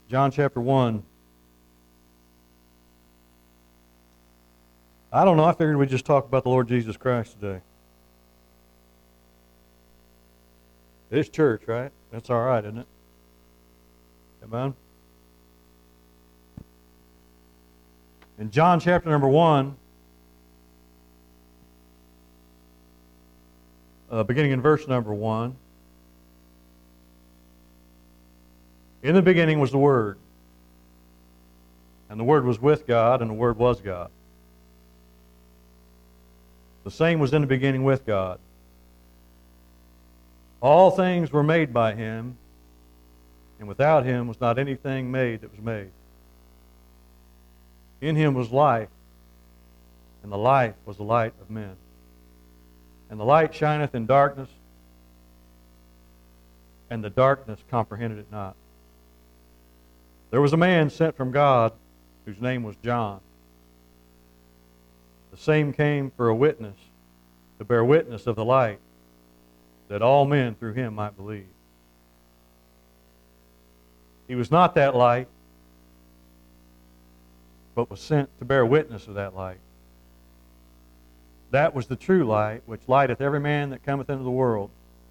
John chapter 1. I don't know, I figured we'd just talk about the Lord Jesus Christ today. It's church, right? That's all right, isn't it? Amen? In John chapter number 1, beginning in verse number 1, in the beginning was the Word, and the Word was with God, and the Word was God. The same was in the beginning with God. All things were made by Him, and without Him was not anything made that was made. In Him was life, and the life was the light of men. And the light shineth in darkness, and the darkness comprehended it not. There was a man sent from God, whose name was John. The same came for a witness, to bear witness of the light, that all men through him might believe. He was not that light, but was sent to bear witness of that light. That was the true light, which lighteth every man that cometh into the world.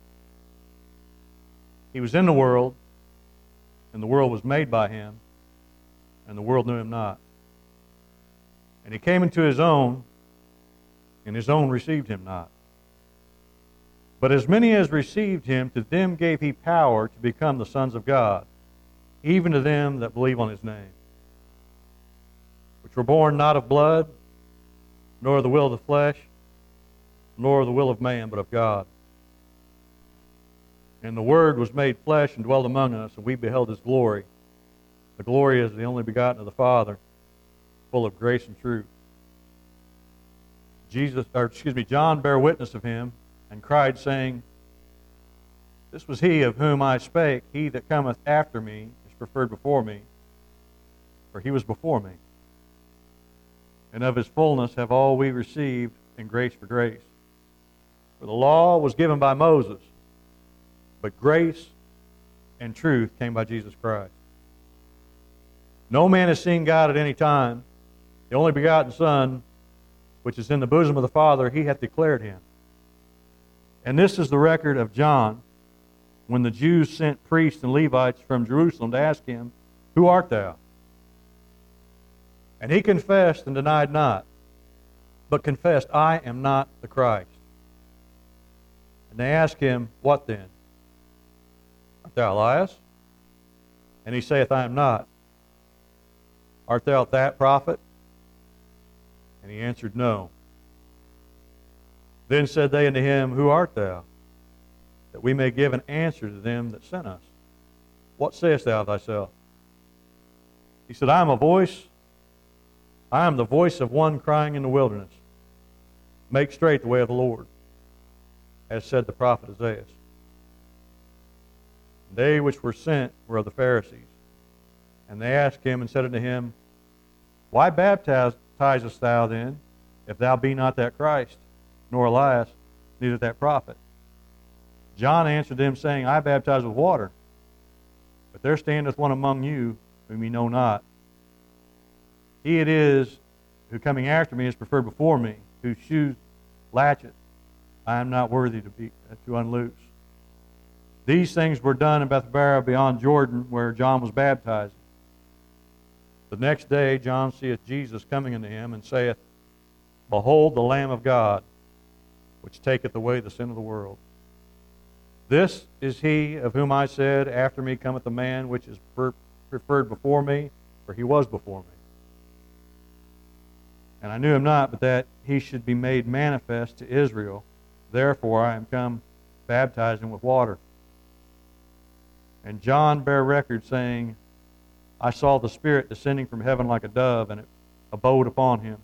He was in the world, and the world was made by him, and the world knew him not. And he came into his own, and his own received him not. But as many as received him, to them gave he power to become the sons of God, even to them that believe on his name, which were born not of blood, nor of the will of the flesh, nor of the will of man, but of God. And the Word was made flesh and dwelt among us, and we beheld his glory. The glory is the only begotten of the Father, full of grace and truth. John bare witness of him, and cried, saying, This was he of whom I spake. He that cometh after me is preferred before me, for he was before me. And of his fullness have all we received, in grace for grace. For the law was given by Moses, but grace and truth came by Jesus Christ. No man has seen God at any time. The only begotten Son, which is in the bosom of the Father, he hath declared him. And this is the record of John, when the Jews sent priests and Levites from Jerusalem to ask him, Who art thou? And he confessed and denied not, but confessed, I am not the Christ. And they asked him, What then? Art thou Elias? And he saith, I am not. Art thou that prophet? And he answered, No. Then said they unto him, Who art thou? That we may give an answer to them that sent us. What sayest thou of thyself? He said, I am the voice of one crying in the wilderness, Make straight the way of the Lord, as said the prophet Isaiah. They which were sent were of the Pharisees. And they asked him and said unto him, Why baptizest thou then, if thou be not that Christ, nor Elias, neither that prophet? John answered them, saying, I baptize with water, but there standeth one among you whom ye know not. He it is who coming after me is preferred before me, whose shoes latchet I am not worthy to unloose. These things were done in Bethabara beyond Jordan, where John was baptizing. The next day John seeth Jesus coming unto him, and saith, Behold the Lamb of God, which taketh away the sin of the world. This is he of whom I said, After me cometh a man which is preferred before me, for he was before me. And I knew him not, but that he should be made manifest to Israel. Therefore I am come baptizing with water. And John bare record, saying, I saw the Spirit descending from heaven like a dove, and it abode upon him.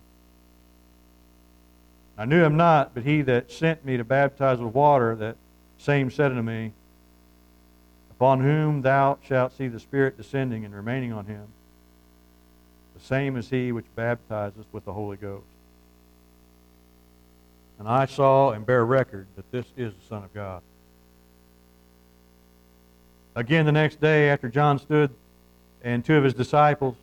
I knew him not, but he that sent me to baptize with water, that same said unto me, Upon whom thou shalt see the Spirit descending and remaining on him, the same is he which baptizeth with the Holy Ghost. And I saw and bear record that this is the Son of God. Again the next day, after John stood and two of his disciples.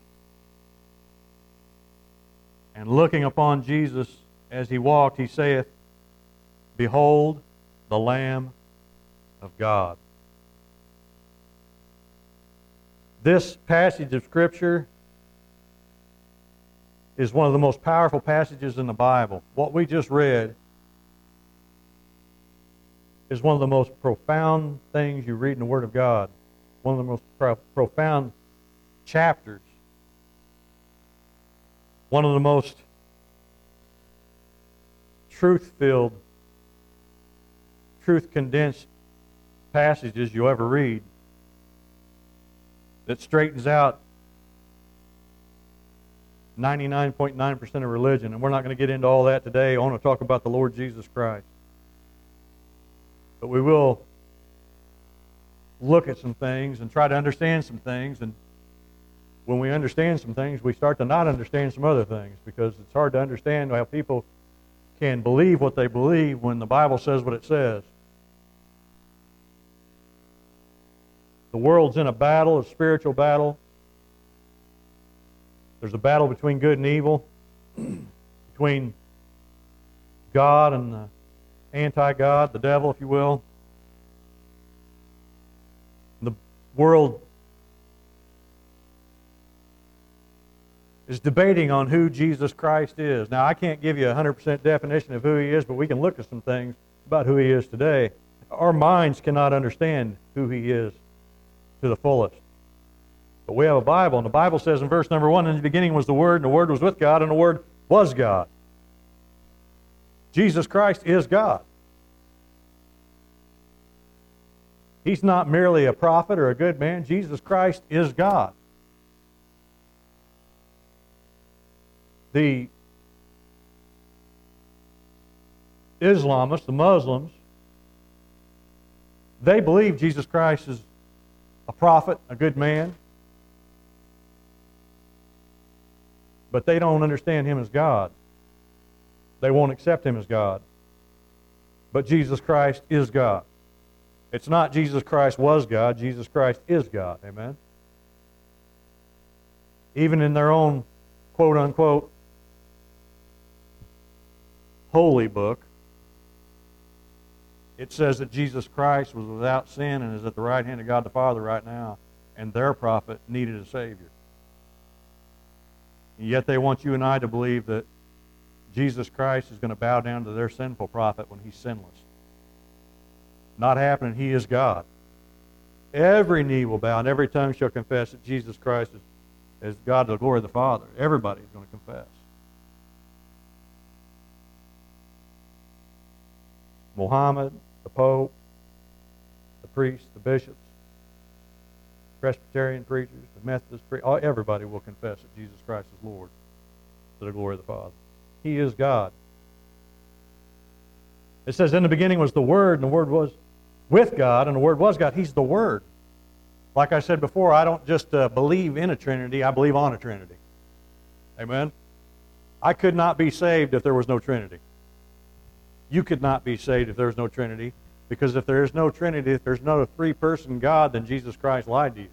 And looking upon Jesus as he walked, he saith, Behold the Lamb of God. This passage of Scripture is one of the most powerful passages in the Bible. What we just read is one of the most profound things you read in the Word of God. One of the most profound chapters. One of the most truth-filled, truth-condensed passages you'll ever read, that straightens out 99.9% of religion. And we're not going to get into all that today. I want to talk about the Lord Jesus Christ. But we will look at some things and try to understand some things. And when we understand some things, we start to not understand some other things, because it's hard to understand how people can believe what they believe when the Bible says what it says. The world's in a battle, a spiritual battle. There's a battle between good and evil, between God and the anti-God, the devil, if you will. The world is debating on who Jesus Christ is. Now, I can't give you a 100% definition of who he is, but we can look at some things about who he is today. Our minds cannot understand who he is to the fullest. But we have a Bible, and the Bible says in verse number 1, In the beginning was the Word, and the Word was with God, and the Word was God. Jesus Christ is God. He's not merely a prophet or a good man. Jesus Christ is God. The Islamists, the Muslims, they believe Jesus Christ is a prophet, a good man, but they don't understand him as God. They won't accept him as God. But Jesus Christ is God. It's not Jesus Christ was God, Jesus Christ is God. Amen? Even in their own quote-unquote holy book, it says that Jesus Christ was without sin and is at the right hand of God the Father right now, and their prophet needed a Savior. And yet they want you and I to believe that Jesus Christ is going to bow down to their sinful prophet when he's sinless. Not happening. He is God. Every knee will bow and every tongue shall confess that Jesus Christ is God to the glory of the Father. Everybody is going to confess. Muhammad, the Pope, the priests, the bishops, Presbyterian preachers, the Methodist preachers, everybody will confess that Jesus Christ is Lord to the glory of the Father. He is God. It says, in the beginning was the Word, and the Word was with God, and the Word was God. He's the Word. Like I said before, I don't just believe in a Trinity, I believe on a Trinity. Amen? I could not be saved if there was no Trinity. You could not be saved if there was no Trinity, because if there is no Trinity, if there's not a three-person God, then Jesus Christ lied to you.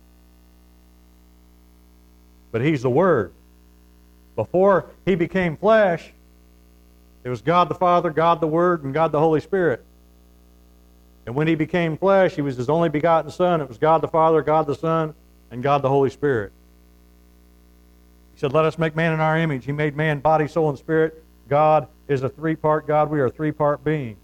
But He's the Word. Before He became flesh, it was God the Father, God the Word, and God the Holy Spirit. And when He became flesh, He was His only begotten Son. It was God the Father, God the Son, and God the Holy Spirit. He said, let us make man in our image. He made man body, soul, and spirit. God is a three-part God. We are three-part beings.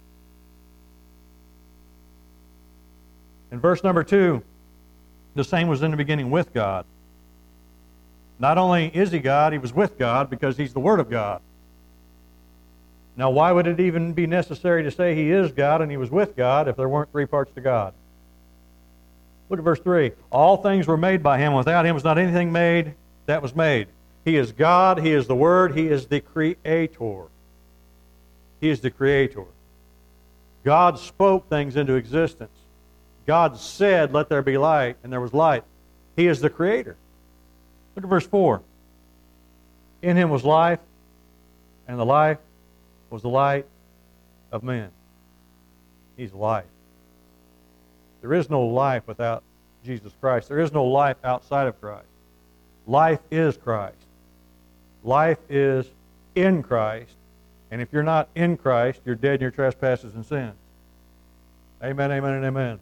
In verse number 2, the same was in the beginning with God. Not only is He God, He was with God because He's the Word of God. Now, why would it even be necessary to say He is God and He was with God if there weren't three parts to God? Look at verse 3. All things were made by Him. Without Him was not anything made that was made. He is God. He is the Word. He is the Creator. He is the Creator. God spoke things into existence. God said, let there be light, and there was light. He is the Creator. Look at verse 4. In Him was life, and the life was the light of men. He's life. There is no life without Jesus Christ. There is no life outside of Christ. Life is Christ. Life is in Christ. And if you're not in Christ, you're dead in your trespasses and sins. Amen, amen, and amen.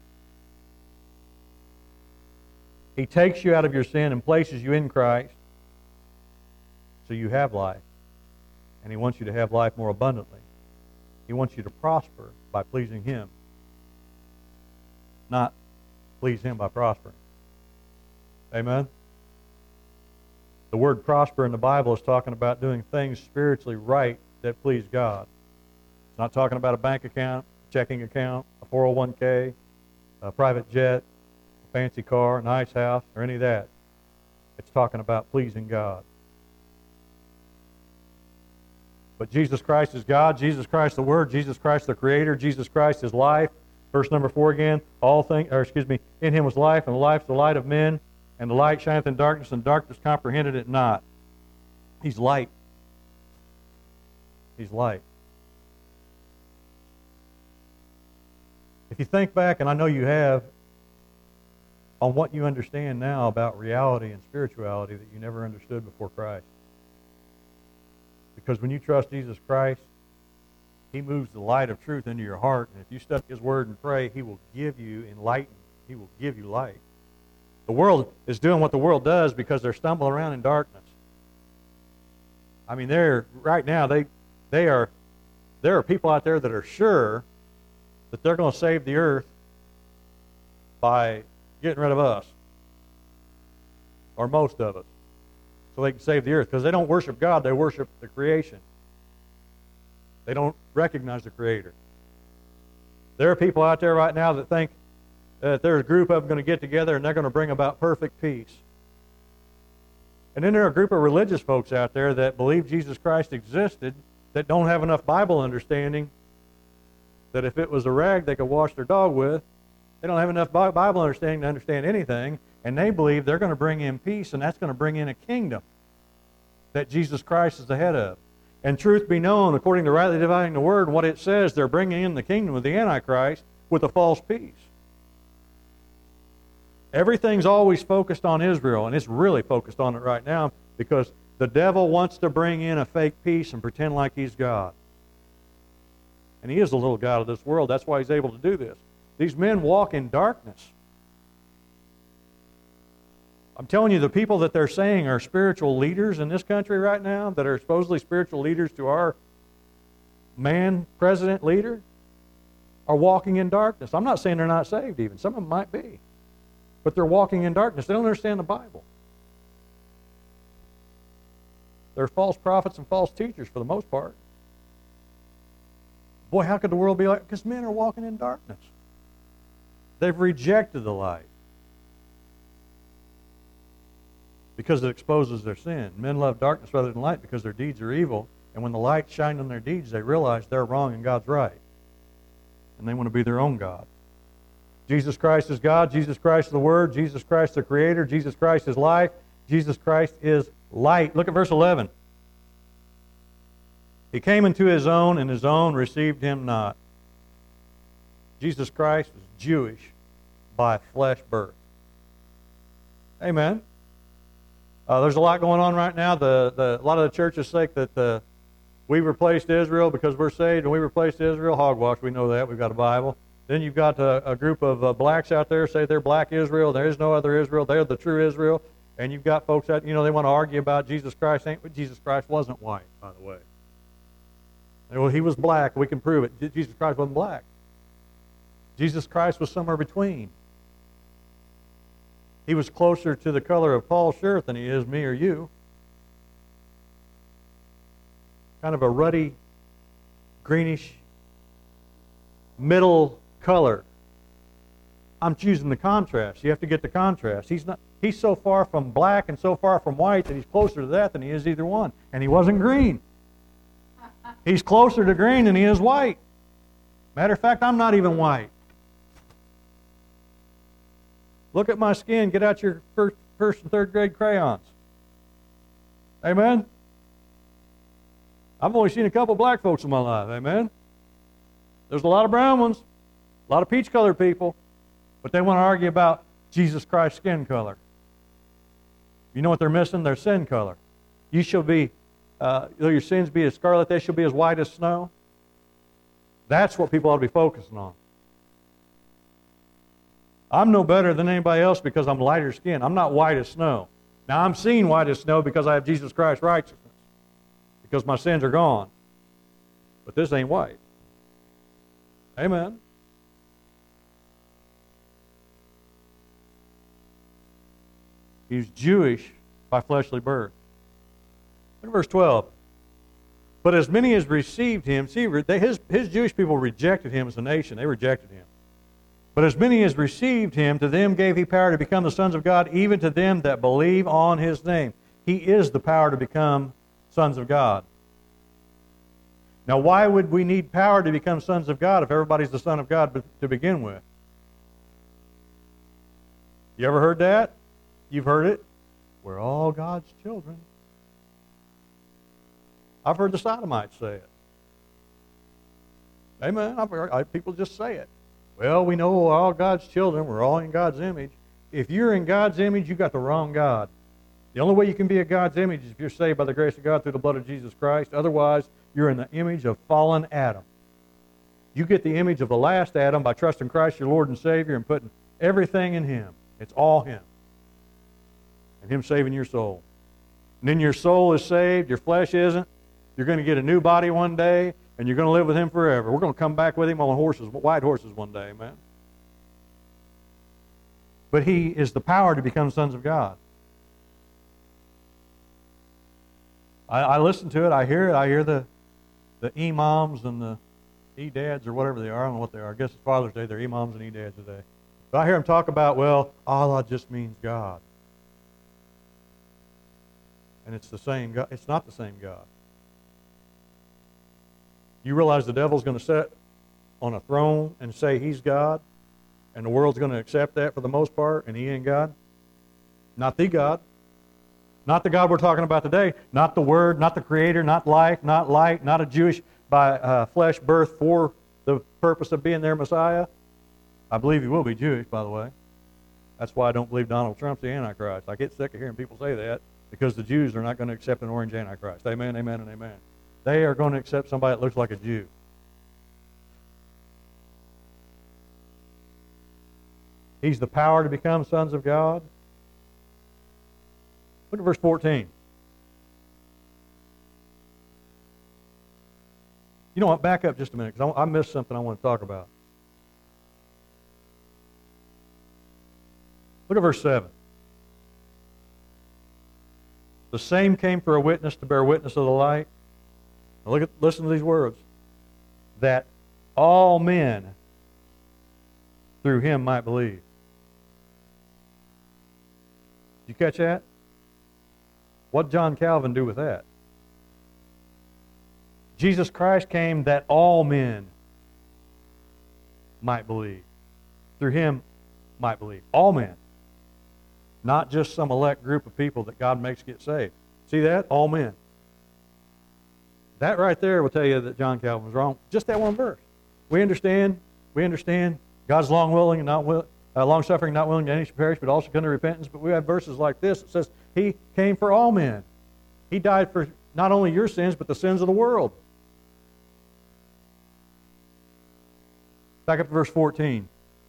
He takes you out of your sin and places you in Christ so you have life. And He wants you to have life more abundantly. He wants you to prosper by pleasing Him, not please Him by prospering. Amen? The word prosper in the Bible is talking about doing things spiritually right that please God. It's not talking about a bank account, checking account, a 401k, a private jet, a fancy car, a nice house, or any of that. It's talking about pleasing God. But Jesus Christ is God, Jesus Christ the Word, Jesus Christ the Creator, Jesus Christ is life. Verse number 4 again, in Him was life, and the life is the light of men, and the light shineth in darkness, and darkness comprehended it not. He's light. He's light. If you think back, and I know you have, on what you understand now about reality and spirituality that you never understood before Christ. Because when you trust Jesus Christ, He moves the light of truth into your heart, and if you study His Word and pray, He will give you enlightenment. He will give you light. The world is doing what the world does because they're stumbling around in darkness. I mean, there are people out there that are sure that they're going to save the earth by getting rid of us, or most of us, so they can save the earth. Because they don't worship God, they worship the creation. They don't recognize the Creator. There are people out there right now that think that there's a group of them going to get together and they're going to bring about perfect peace. And then there are a group of religious folks out there that believe Jesus Christ existed, that don't have enough Bible understanding, that if it was a rag they could wash their dog with. They don't have enough Bible understanding to understand anything, and they believe they're going to bring in peace, and that's going to bring in a kingdom that Jesus Christ is the head of. And truth be known, according to rightly dividing the word, what it says, they're bringing in the kingdom of the Antichrist with a false peace. Everything's always focused on Israel, and it's really focused on it right now because the devil wants to bring in a fake peace and pretend like he's God. And he is the little God of this world. That's why he's able to do this. These men walk in darkness. I'm telling you, the people that they're saying are spiritual leaders in this country right now, that are supposedly spiritual leaders to our president leader, are walking in darkness. I'm not saying they're not saved even. Some of them might be. But they're walking in darkness. They don't understand the Bible. They're false prophets and false teachers for the most part. Boy, how could the world be like? Because men are walking in darkness. They've rejected the light because it exposes their sin. Men love darkness rather than light because their deeds are evil. And when the light shines on their deeds, they realize they're wrong and God's right. And they want to be their own God. Jesus Christ is God. Jesus Christ is the Word. Jesus Christ the Creator. Jesus Christ is life. Jesus Christ is light. Look at verse 11. He came into His own, and His own received Him not. Jesus Christ was Jewish by flesh birth. Amen. There's a lot going on right now. A lot of the churches say that we replaced Israel because we're saved, and we replaced Israel. Hogwash, we know that. We've got a Bible. Then you've got a group of blacks out there say they're black Israel. There is no other Israel. They're the true Israel. And you've got folks out, they want to argue about Jesus Christ. Jesus Christ wasn't white, by the way. Well, He was black. We can prove it. Jesus Christ wasn't black. Jesus Christ was somewhere between. He was closer to the color of Paul's shirt than He is me or you. Kind of a ruddy, greenish, middle color. I'm choosing the contrast. You have to get the contrast. He's so far from black and so far from white that He's closer to that than He is either one. And He wasn't green. He's closer to green than He is white. Matter of fact, I'm not even white. Look at my skin. Get out your first and third grade crayons. Amen? I've only seen a couple black folks in my life. Amen? There's a lot of brown ones, a lot of peach-colored people, but they want to argue about Jesus Christ's skin color. You know what they're missing? Their sin color. You shall be, though your sins be as scarlet, they shall be as white as snow. That's what people ought to be focusing on. I'm no better than anybody else because I'm lighter skinned. I'm not white as snow. Now, I'm seen white as snow because I have Jesus Christ's righteousness, because my sins are gone. But this ain't white. Amen. He's Jewish by fleshly birth. Look at verse 12. But as many as received him, see, his Jewish people rejected him as a nation. They rejected him. But as many as received him, to them gave he power to become the sons of God, even to them that believe on his name. He is the power to become sons of God. Now, why would we need power to become sons of God if everybody's the son of God to begin with? You ever heard that? You've heard it? We're all God's children. I've heard the Sodomites say it. Amen. People just say it. Well, we know we're all God's children. We're all in God's image. If you're in God's image, you got the wrong God. The only way you can be a God's image is if you're saved by the grace of God through the blood of Jesus Christ. Otherwise, you're in the image of fallen Adam. You get the image of the last Adam by trusting Christ, your Lord and Savior, and putting everything in him. It's all him. And him saving your soul. And then your soul is saved, your flesh isn't. You're going to get a new body one day, and you're going to live with him forever. We're going to come back with him on horses, white horses one day, man. But he is the power to become sons of God. I listen to it, I hear it, I hear the imams and the e-dads or whatever they are. I don't know what they are. I guess it's Father's Day, they're imams and e-dads today. But I hear them talk about, well, Allah just means God. And it's the same God. It's not the same God. You realize the devil's going to sit on a throne and say he's God, and the world's going to accept that for the most part, and he ain't God? Not the God. Not the God we're talking about today. Not the Word, not the Creator, not life, not light, not a Jewish by flesh birth for the purpose of being their Messiah. I believe he will be Jewish, by the way. That's why I don't believe Donald Trump's the Antichrist. I get sick of hearing people say that because the Jews are not going to accept an orange Antichrist. Amen, amen, and amen. They are going to accept somebody that looks like a Jew. He's the power to become sons of God. Look at verse 14. You know what? Back up just a minute because I missed something I want to talk about. Look at verse 7. The same came for a witness to bear witness of the light. Now listen to these words. That all men through him might believe. Did you catch that? What did John Calvin do with that? Jesus Christ came that all men might believe. Through him might believe. All men. Not just some elect group of people that God makes get saved. See that? All men. That right there will tell you that John Calvin was wrong. Just that one verse. We understand God's long-suffering, not willing that any should perish, but also come to repentance. But we have verses like this. It says, he came for all men. He died for not only your sins, but the sins of the world. Back up to verse 14.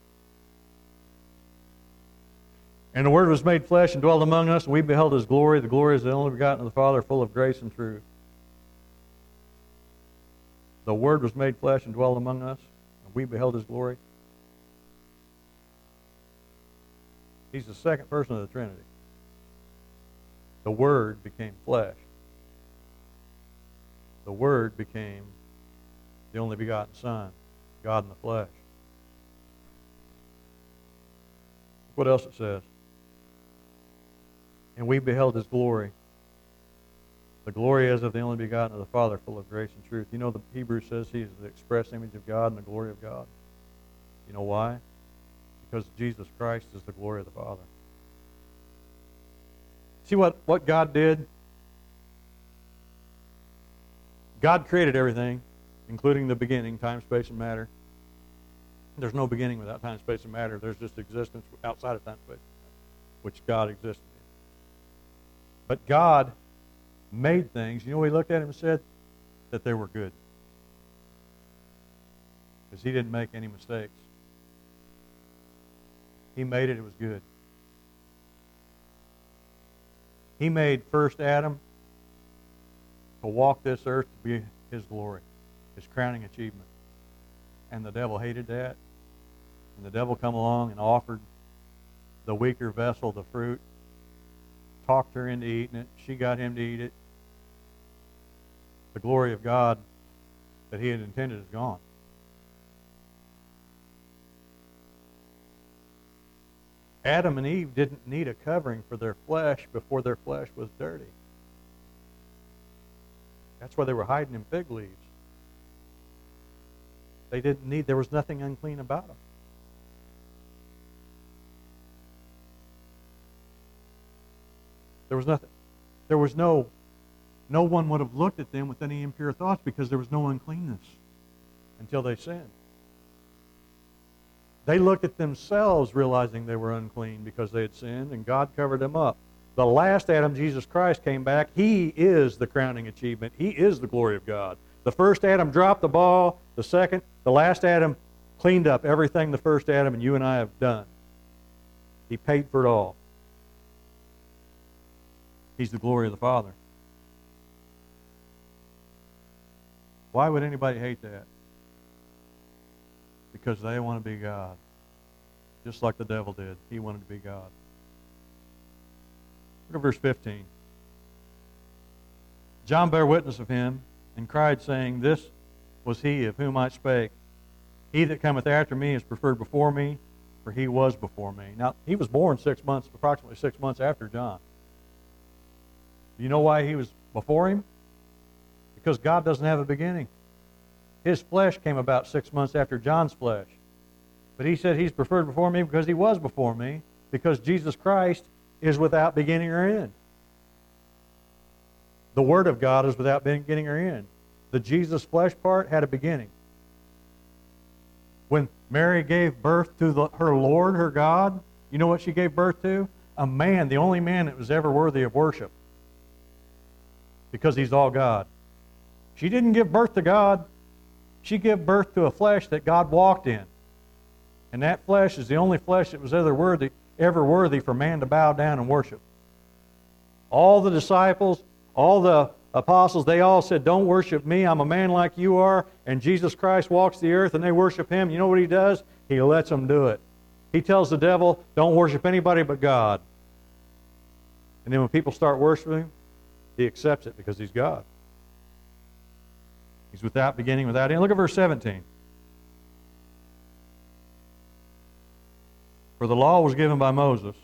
And the Word was made flesh and dwelt among us, and we beheld his glory. The glory is the only begotten of the Father, full of grace and truth. The Word was made flesh and dwelt among us, and we beheld his glory. He's the second person of the Trinity. The Word became flesh. The Word became the only begotten Son, God in the flesh. What else it says? And we beheld his glory. The glory as of the only begotten of the Father, full of grace and truth. You know the Hebrew says he is the express image of God and the glory of God. You know why? Because Jesus Christ is the glory of the Father. See what God did? God created everything, including the beginning, time, space, and matter. There's no beginning without time, space, and matter. There's just existence outside of time, space, which God existed in. But God made things. You know, we looked at him and said that they were good. Because he didn't make any mistakes. He made it, it was good. He made first Adam to walk this earth to be his glory, his crowning achievement. And the devil hated that. And the devil come along and offered the weaker vessel the fruit, talked her into eating it. She got him to eat it. The glory of God that he had intended is gone. Adam and Eve didn't need a covering for their flesh before their flesh was dirty. That's why they were hiding in fig leaves. They didn't need, there was nothing unclean about them. There was nothing. There was no one would have looked at them with any impure thoughts because there was no uncleanness until they sinned. They looked at themselves realizing they were unclean because they had sinned, and God covered them up. The last Adam, Jesus Christ, came back. He is the crowning achievement. He is the glory of God. The first Adam dropped the ball. The last Adam cleaned up everything the first Adam and you and I have done. He paid for it all. He's the glory of the Father. Why would anybody hate that? Because they want to be God. Just like the devil did. He wanted to be God. Look at verse 15. John bare witness of him, and cried, saying, This was he of whom I spake. He that cometh after me is preferred before me, for he was before me. Now, he was born approximately 6 months after John. Do you know why he was before him? Because God doesn't have a beginning. His flesh came about 6 months after John's flesh. But he said he's preferred before me because he was before me, because Jesus Christ is without beginning or end. The Word of God is without beginning or end. The Jesus flesh part had a beginning. When Mary gave birth to her Lord, her God, you know what she gave birth to? A man, the only man that was ever worthy of worship. Because he's all God. She didn't give birth to God. She gave birth to a flesh that God walked in. And that flesh is the only flesh that was ever worthy for man to bow down and worship. All the disciples, all the apostles, they all said, Don't worship me, I'm a man like you are. And Jesus Christ walks the earth and they worship him. You know what he does? He lets them do it. He tells the devil, Don't worship anybody but God. And then when people start worshiping him, he accepts it because he's God. He's without beginning, without end. Look at verse 17. For the law was given by Moses,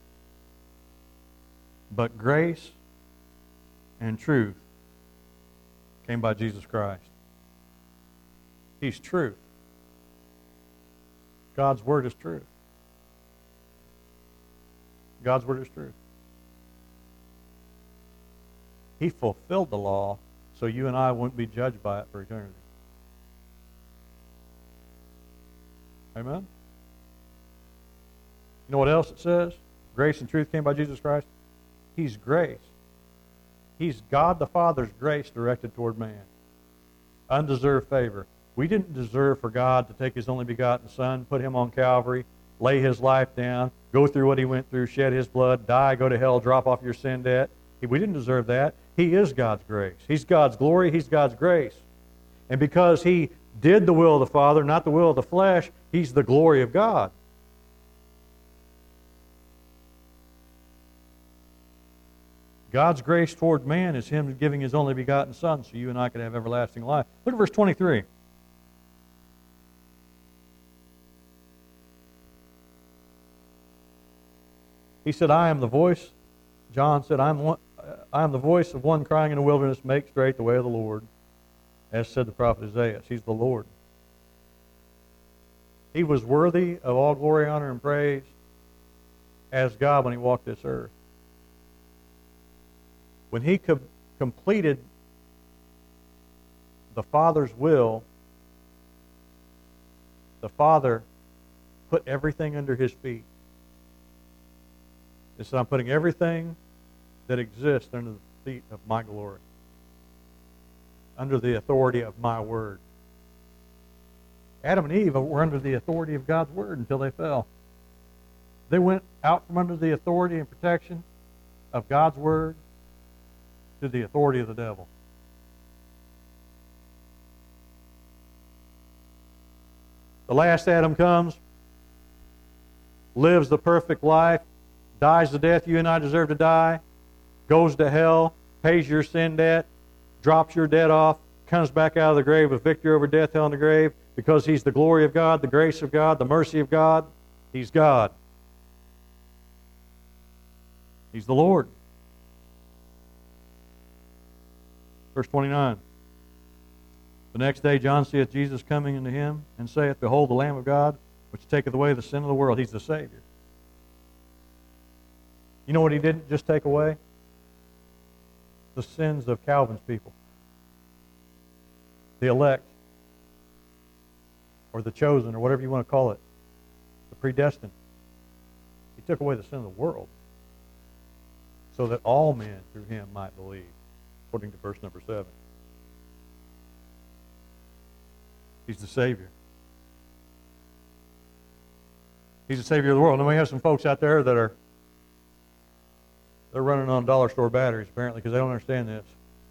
but grace and truth came by Jesus Christ. He's truth. God's Word is truth. God's Word is truth. He fulfilled the law so you and I wouldn't be judged by it for eternity. Amen? You know what else it says? Grace and truth came by Jesus Christ. He's grace. He's God the Father's grace directed toward man. Undeserved favor. We didn't deserve for God to take his only begotten Son, put him on Calvary, lay his life down, go through what he went through, shed his blood, die, go to hell, drop off your sin debt. We didn't deserve that. He is God's grace. He's God's glory. He's God's grace. And because he did the will of the Father, not the will of the flesh, he's the glory of God. God's grace toward man is him giving his only begotten Son so you and I could have everlasting life. Look at verse 23. He said, I am the voice. John said, I am the voice of one crying in the wilderness, make straight the way of the Lord. As said the prophet Isaiah, he's the Lord. He was worthy of all glory, honor, and praise as God when he walked this earth. When he completed the Father's will, the Father put everything under his feet. He said, I'm putting everything that exists under the feet of my glory, under the authority of my word. Adam and Eve were under the authority of God's word until they fell. They went out from under the authority and protection of God's word to the authority of the devil. The last Adam comes, lives the perfect life, dies the death you and I deserve to die, goes to hell, pays your sin debt, drops your debt off, comes back out of the grave with victory over death, hell, and the grave, because he's the glory of God, the grace of God, the mercy of God. He's God. He's the Lord. Verse 29. The next day John seeth Jesus coming unto him, and saith, Behold, the Lamb of God, which taketh away the sin of the world. He's the Savior. You know what he didn't just take away? The sins of Calvin's people. The elect. Or the chosen, or whatever you want to call it. The predestined. He took away the sin of the world, so that all men through him might believe, according to verse number 7. He's the Savior. He's the Savior of the world. And we have some folks out there that they're running on dollar store batteries, apparently, because they don't understand this.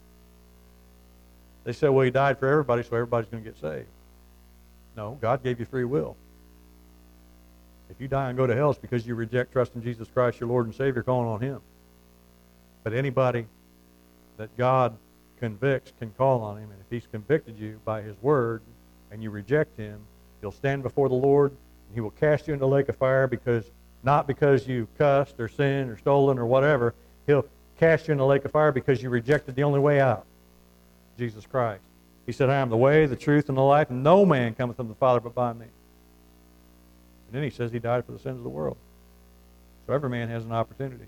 They say, well, he died for everybody, so everybody's going to get saved. No, God gave you free will. If you die and go to hell, it's because you reject trust in Jesus Christ, your Lord and Savior, calling on him. But anybody that God convicts can call on him, and if he's convicted you by his word and you reject him, he'll stand before the Lord and he will cast you into the lake of fire, not because you cussed or sinned or stolen or whatever. He'll cast you in the lake of fire because you rejected the only way out, Jesus Christ. He said, I am the way, the truth, and the life, and no man cometh unto the Father but by me. And then he says he died for the sins of the world. So every man has an opportunity.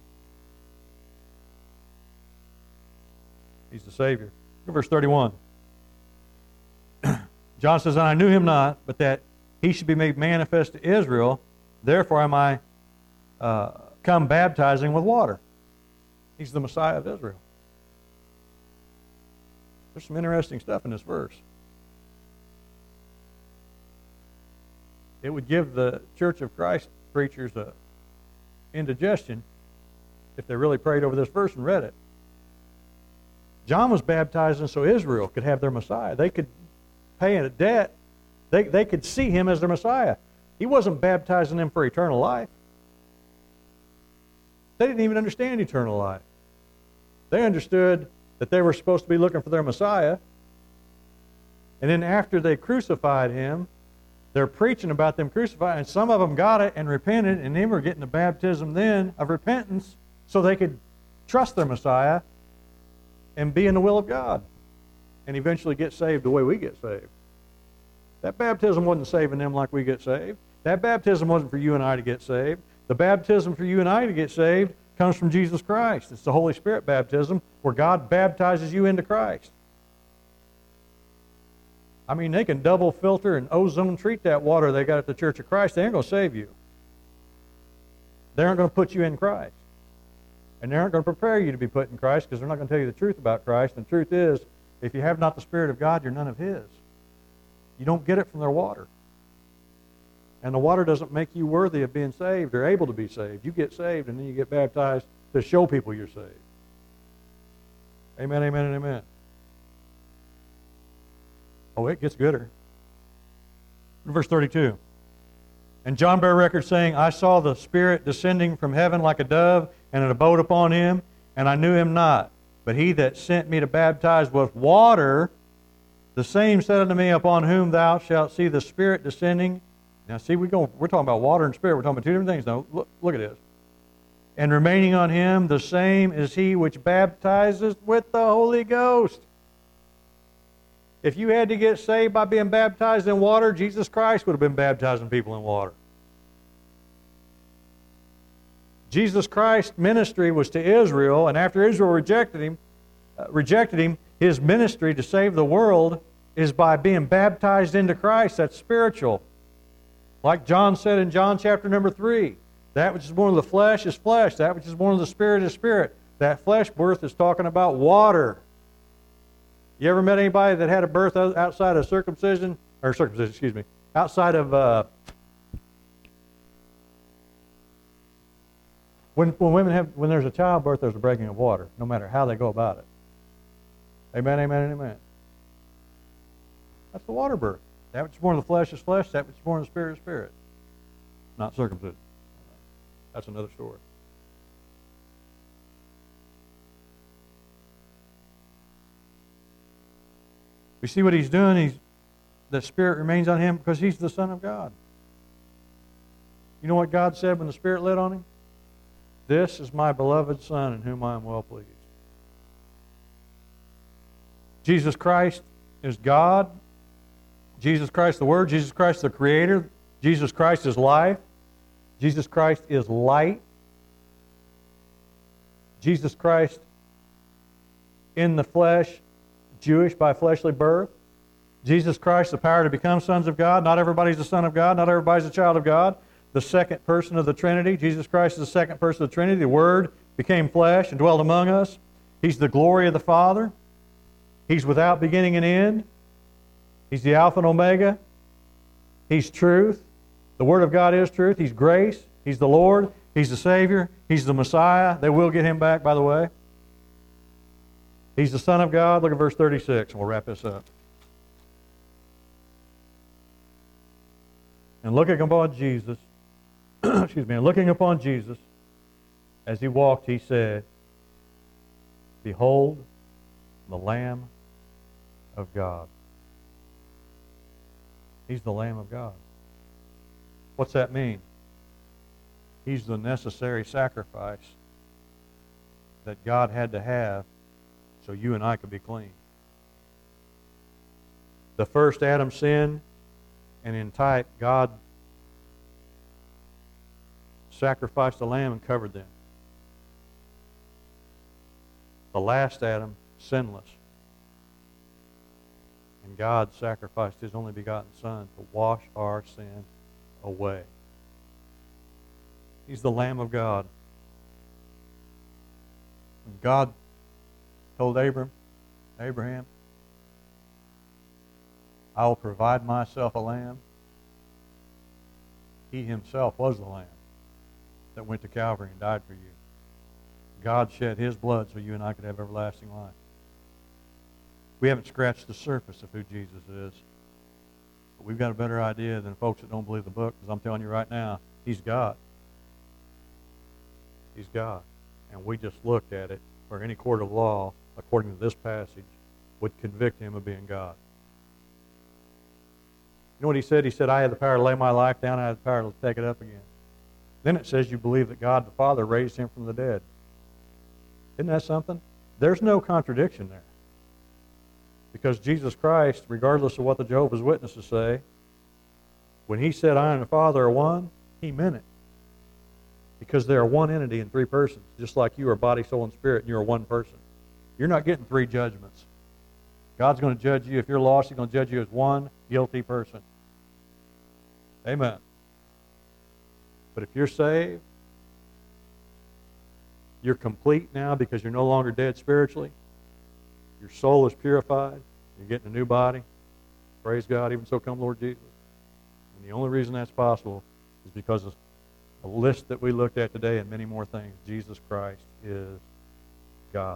He's the Savior. Look at verse 31. John says, And I knew him not, but that he should be made manifest to Israel. Therefore am I come baptizing with water. He's the Messiah of Israel. There's some interesting stuff in this verse. It would give the Church of Christ preachers an indigestion if they really prayed over this verse and read it. John was baptizing so Israel could have their Messiah. They could pay a debt. They could see him as their Messiah. He wasn't baptizing them for eternal life. They didn't even understand eternal life. They understood that they were supposed to be looking for their Messiah. And then after they crucified him, they're preaching about them crucified, and some of them got it and repented, and they were getting the baptism then of repentance so they could trust their Messiah and be in the will of God and eventually get saved the way we get saved. That baptism wasn't saving them like we get saved. That baptism wasn't for you and I to get saved. The baptism for you and I to get saved comes from Jesus Christ. It's the Holy Spirit baptism where God baptizes you into Christ. I mean, they can double filter and ozone treat that water they got at the Church of Christ. They ain't going to save you. They aren't going to put you in Christ. And they aren't going to prepare you to be put in Christ because they're not going to tell you the truth about Christ. And the truth is, if you have not the Spirit of God, you're none of His. You don't get it from their water. And the water doesn't make you worthy of being saved or able to be saved. You get saved and then you get baptized to show people you're saved. Amen, amen, and amen. Oh, it gets gooder. Verse 32. And John bare record saying, I saw the Spirit descending from heaven like a dove, and it abode upon him, and I knew him not. But he that sent me to baptize with water, the same said unto me, Upon whom thou shalt see the Spirit descending. Now see, we're talking about water and Spirit. We're talking about two different things. Now look at this. And remaining on him, the same is he which baptizes with the Holy Ghost. If you had to get saved by being baptized in water, Jesus Christ would have been baptizing people in water. Jesus Christ's ministry was to Israel, and after Israel rejected him, his ministry to save the world is by being baptized into Christ. That's spiritual. Like John said in John chapter number 3, that which is born of the flesh is flesh. That which is born of the Spirit is spirit. That flesh birth is talking about water. You ever met anybody that had a birth outside of outside of when there's a childbirth, there's a breaking of water, no matter how they go about it. Amen, amen, and amen. That's the water birth. That which is born of the flesh is flesh. That which is born of the Spirit is spirit. Not circumcision. That's another story. We see what he's doing. The Spirit remains on him because he's the Son of God. You know what God said when the Spirit lit on him? This is my beloved Son in whom I am well pleased. Jesus Christ is God. Jesus Christ the Word. Jesus Christ the Creator. Jesus Christ is life. Jesus Christ is light. Jesus Christ in the flesh, Jewish by fleshly birth. Jesus Christ, the power to become sons of God. Not everybody's a son of God. Not everybody's a child of God. The second person of the Trinity. Jesus Christ is the second person of the Trinity. The Word became flesh and dwelt among us. He's the glory of the Father. He's without beginning and end. He's the Alpha and Omega. He's truth. The Word of God is truth. He's grace. He's the Lord. He's the Savior. He's the Messiah. They will get him back, by the way. He's the Son of God. Look at verse 36, and we'll wrap this up. And looking upon Jesus, looking upon Jesus, as he walked, he said, Behold, the Lamb of God. He's the Lamb of God. What's that mean? He's the necessary sacrifice that God had to have so you and I could be clean. The first Adam sinned, and in type, God sacrificed the lamb and covered them. The last Adam, sinless. And God sacrificed His only begotten Son to wash our sin away. He's the Lamb of God. And God told Abraham, I will provide myself a lamb. He himself was the lamb that went to Calvary and died for you. God shed His blood so you and I could have everlasting life. We haven't scratched the surface of who Jesus is. But we've got a better idea than folks that don't believe the book, because I'm telling you right now, He's God. He's God. And we just looked at it where any court of law, according to this passage, would convict Him of being God. You know what He said? He said, I have the power to lay my life down, I have the power to take it up again. Then it says you believe that God the Father raised Him from the dead. Isn't that something? There's no contradiction there. Because Jesus Christ, regardless of what the Jehovah's Witnesses say, when He said, I and the Father are one, He meant it. Because they are one entity in three persons, just like you are body, soul, and spirit, and you are one person. You're not getting three judgments. God's going to judge you. If you're lost, He's going to judge you as one guilty person. Amen. But if you're saved, you're complete now because you're no longer dead spiritually. Your soul is purified. You're getting a new body. Praise God. Even so come Lord Jesus. And the only reason that's possible is because of the list that we looked at today and many more things. Jesus Christ is God.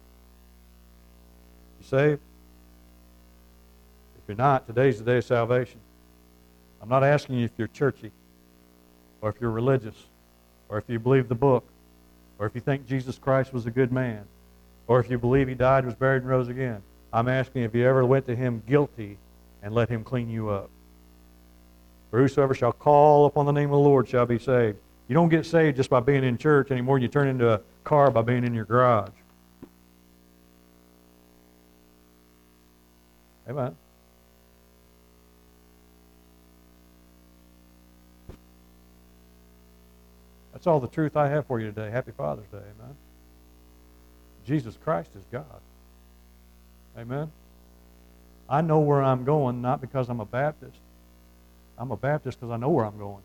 You saved? If you're not, today's the day of salvation. I'm not asking you if you're churchy, or if you're religious, or if you believe the book, or if you think Jesus Christ was a good man, or if you believe He died, was buried, and rose again. I'm asking if you ever went to Him guilty and let Him clean you up. For whosoever shall call upon the name of the Lord shall be saved. You don't get saved just by being in church anymore. You turn into a car by being in your garage. Amen. That's all the truth I have for you today. Happy Father's Day. Amen. Jesus Christ is God. Amen. I know where I'm going, not because I'm a Baptist, I'm a Baptist because I know where I'm going.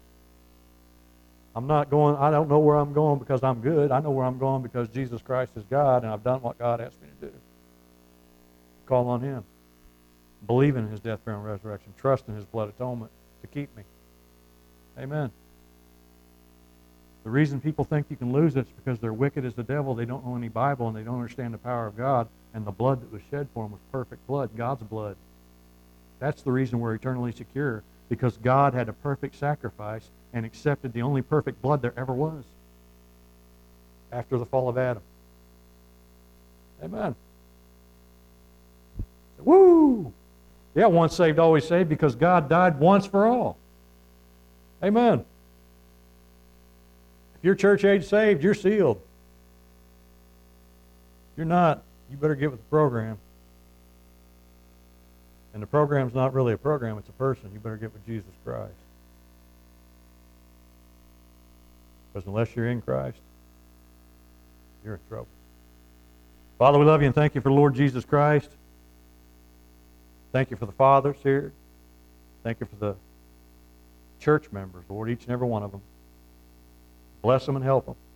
I don't know where I'm going because I'm good. I know where I'm going because Jesus Christ is God, and I've done what God asked me to do. Call on Him. Believe in His death, burial, and resurrection. Trust in His blood atonement to keep me. Amen. The reason people think you can lose it is because they're wicked as the devil. They don't know any Bible, and they don't understand the power of God. And the blood that was shed for them was perfect blood, God's blood. That's the reason we're eternally secure, because God had a perfect sacrifice and accepted the only perfect blood there ever was after the fall of Adam. Amen. Woo! Yeah, once saved, always saved, because God died once for all. Amen. If you're church age saved, you're sealed. If you're not, you better get with the program. And the program's not really a program, it's a person. You better get with Jesus Christ. Because unless you're in Christ, you're in trouble. Father, we love you and thank you for the Lord Jesus Christ. Thank you for the fathers here. Thank you for the church members, Lord, each and every one of them. Bless them and help them.